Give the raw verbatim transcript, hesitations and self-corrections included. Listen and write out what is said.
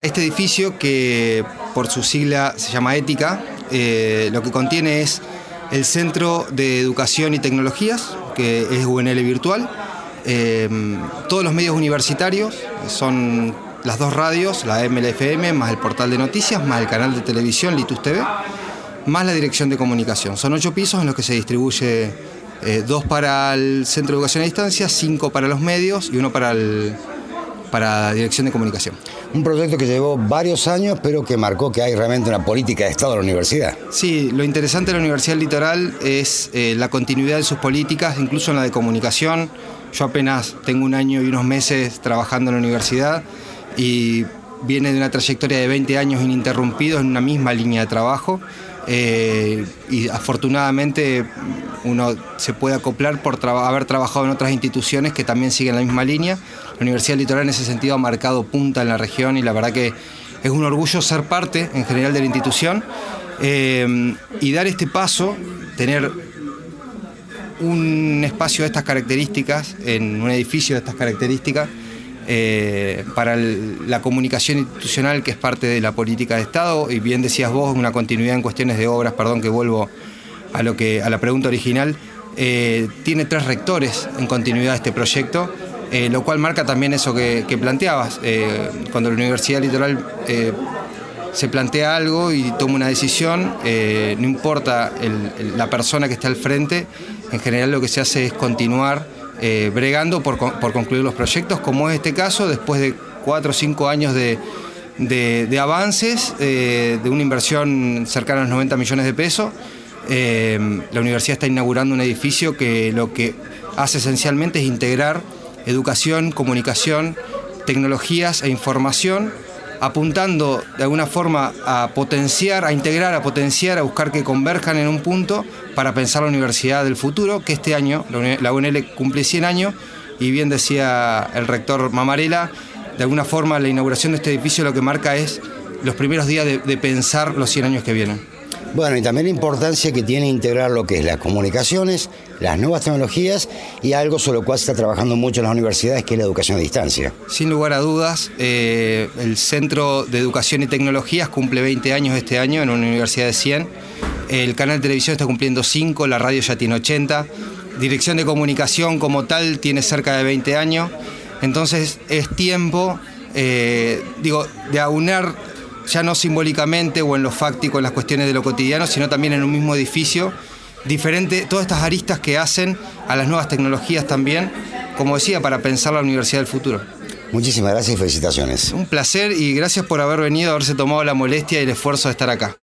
Este edificio, que por su sigla se llama Ética, eh, lo que contiene es el Centro de Educación y Tecnologías, que es U N L Virtual, eh, todos los medios universitarios, son las dos radios, la M L F M, más el portal de noticias, más el canal de televisión Litus T V, más la dirección de comunicación. Son ocho pisos en los que se distribuye eh, dos para el Centro de Educación a Distancia, cinco para los medios y uno para el... para Dirección de Comunicación. Un proyecto que llevó varios años, pero que marcó que hay realmente una política de Estado en la universidad. Sí, lo interesante de la Universidad del Litoral es eh, la continuidad de sus políticas, incluso en la de comunicación. Yo apenas tengo un año y unos meses trabajando en la universidad y viene de una trayectoria de veinte años ininterrumpidos en una misma línea de trabajo. Eh, y afortunadamente uno se puede acoplar por traba- haber trabajado en otras instituciones que también siguen la misma línea. La Universidad del Litoral en ese sentido ha marcado punta en la región y la verdad que es un orgullo ser parte en general de la institución eh, y dar este paso, tener un espacio de estas características, en un edificio de estas características, Eh, para el, la comunicación institucional, que es parte de la política de Estado, y bien decías vos, una continuidad en cuestiones de obras, perdón que vuelvo a, lo que, a la pregunta original, eh, tiene tres rectores en continuidad de este proyecto, eh, lo cual marca también eso que, que planteabas, eh, cuando la Universidad Litoral eh, se plantea algo y toma una decisión, eh, no importa el, el, la persona que está al frente, en general lo que se hace es continuar Eh, bregando por, por concluir los proyectos, como es este caso, después de cuatro o cinco años de, de, de avances, eh, de una inversión cercana a los noventa millones de pesos. Eh, la universidad está inaugurando un edificio que lo que hace esencialmente es integrar educación, comunicación, tecnologías e información, apuntando de alguna forma a potenciar, a integrar, a potenciar, a buscar que converjan en un punto para pensar la universidad del futuro, que este año la U N L cumple cien años, y bien decía el rector Mamarela, de alguna forma la inauguración de este edificio lo que marca es los primeros días de, de pensar los cien años que vienen. Bueno, y también la importancia que tiene integrar lo que es las comunicaciones, las nuevas tecnologías y algo sobre lo cual se está trabajando mucho en las universidades, que es la educación a distancia. Sin lugar a dudas, eh, el Centro de Educación y Tecnologías cumple veinte años este año en una universidad de cien. El canal de televisión está cumpliendo cinco, la radio ya tiene ochenta. Dirección de comunicación como tal tiene cerca de veinte años. Entonces es tiempo, eh, digo, de aunar, ya no simbólicamente o en lo fáctico, en las cuestiones de lo cotidiano, sino también en un mismo edificio, diferente, todas estas aristas que hacen a las nuevas tecnologías también, como decía, para pensar la universidad del futuro. Muchísimas gracias y felicitaciones. Un placer y gracias por haber venido, haberse tomado la molestia y el esfuerzo de estar acá.